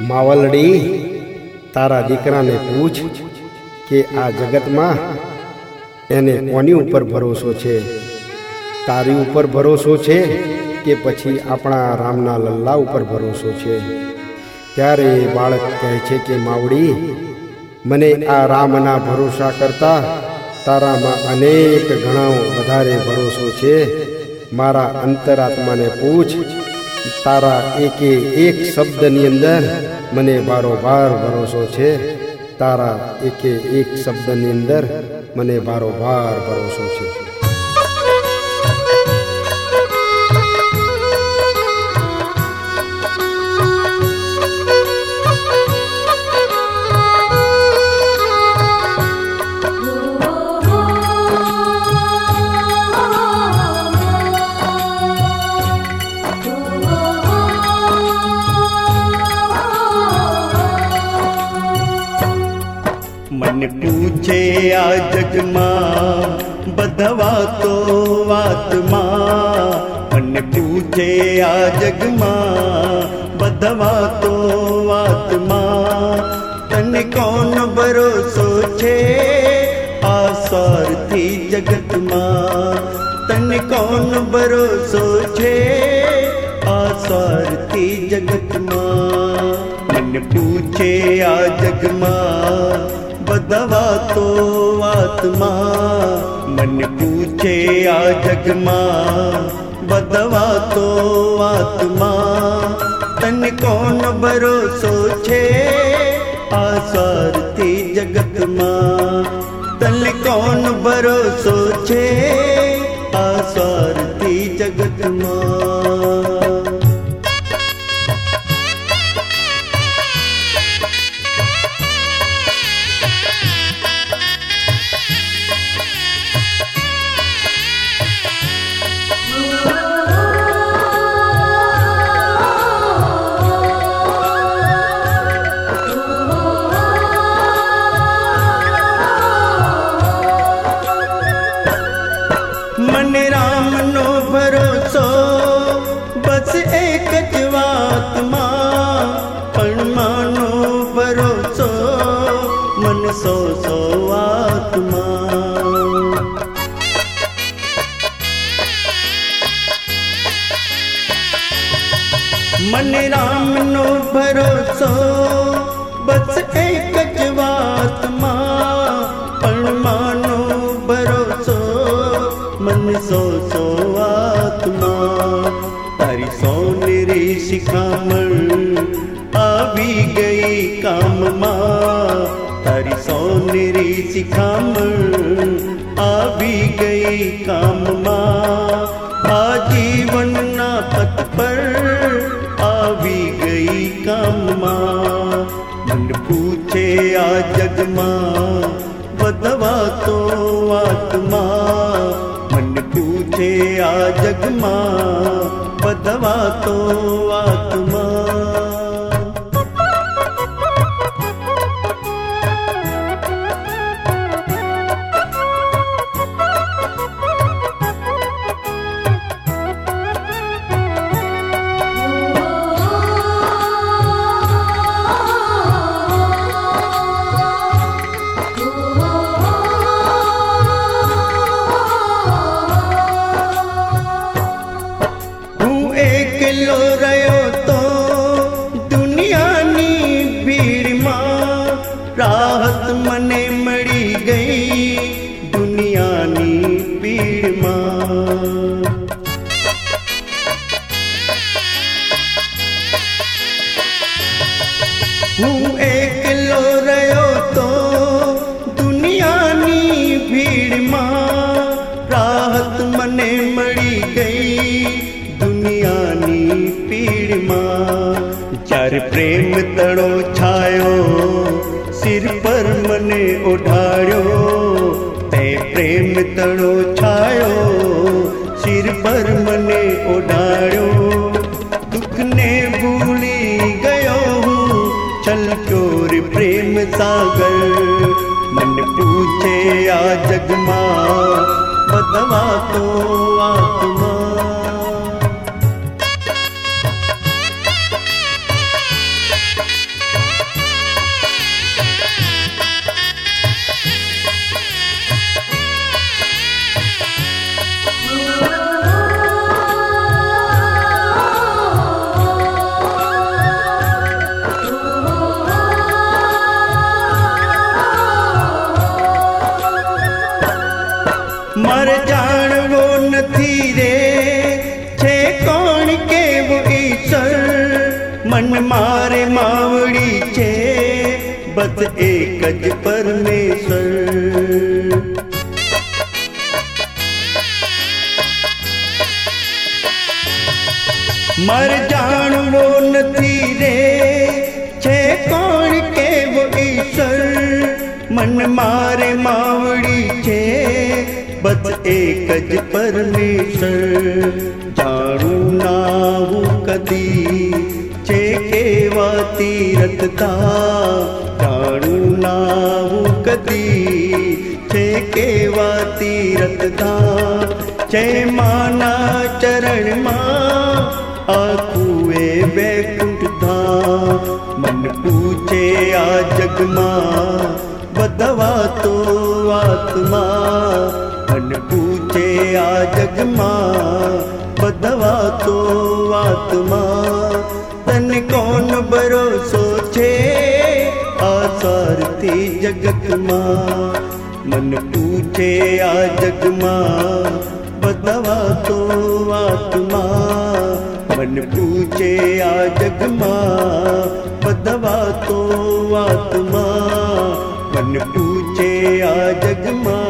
માવલડી તારા દીકરાને પૂછ કે આ જગતમાં એને કોની ઉપર ભરોસો છે, તારી ઉપર ભરોસો છે કે પછી આપણા રામના લલ્લા ઉપર ભરોસો છે। ત્યારે બાળક કહે છે કે માવડી, મને આ રામના ભરોસા કરતા તારામાં અનેક ગણા વધારે ભરોસો છે। મારા અંતરાત્માને પૂછ, તારા એકે એક શબ્દની અંદર મને બારોબાર ભરોસો છે, તારા એકે એક શબ્દની અંદર મને બારોબાર ભરોસો છે। मन पूछे आ जग मां बधवा तो वात मां, मन पूछे आ जग मां बधवा तो वात मां। तने कौन भरोसो छे आ स्वार्थी जगत मां, तने कौन भरोसो छे आ स्वार्थी जगत मां। मन पूछे आ जग मां बधवा तो आत्मा, मन पूछे आ जग मां बधवा तो आत्मा। तन कौन भरोसो छे आ स्वार्थी जगत मां, तन कौन भरोसो छे आ स्वार्थी जगत मां। मन राम नो भरोसो बस एक ज वात मां, पण मानो भरोसो मन सौ सौ आत्मा। मन राम नो भरोसो बस एक ज वात मां, पण मानो भरोसो मन सौ सौ आत्मा। तारी सोनेरी शिखामण आवी गई काम मां, तारी सोनेरी शिखामण आवी गई काम मां। आजीवन ना पथ पर आवी गई काम मां। मन पूछे आ जग मां बधवा तो आत्मा, मन पूछे आ जग मां बधवा तो आत्मा। लो रयो तो दुनियानी भीड़ मां, राहत मने मड़ी गई दुनियानी भीड़ मां। हूँ एकलो रयो तो दुनियानी भीड़ मां, राहत मने मड़ी गई दुनियानी पीड़ मां। चार प्रेम तड़ो छायो सिर पर मने उठाड़ो, ते प्रेम तड़ो छायो सिर पर मने उठाड़ो। दुख ने भूली गयो हूँ छलक्यो रे प्रेम सागर। मन पूछे आ जग मां बधवा तो आत्मा। मन मारे मावड़ी छे बस एक ज परमेश्वर। मर जाणवो नथी रे छे कोण के वो ईश्वर। मन मारे मावड़ी छे बस एक ज परमेश्वर। जाणू ना हूँ कदी छे केवा तीरथ था। जाणू ना हूँ कदी छे केवा तीरथ था। छे माना चरण मां आखुए बैकुंठ था। मन पूछे आ जग मां बदवा तो आत्मा। मन पूछे आ जग मां बदवा तो आत्मा। तन कौन भरोसो छे आसारती जगत मां। मन पूछे आ जग मां बदवा तो आत्मा। मन पूछे आ जग मां बदवा तो आत्मा। मन पूछे आ जग मां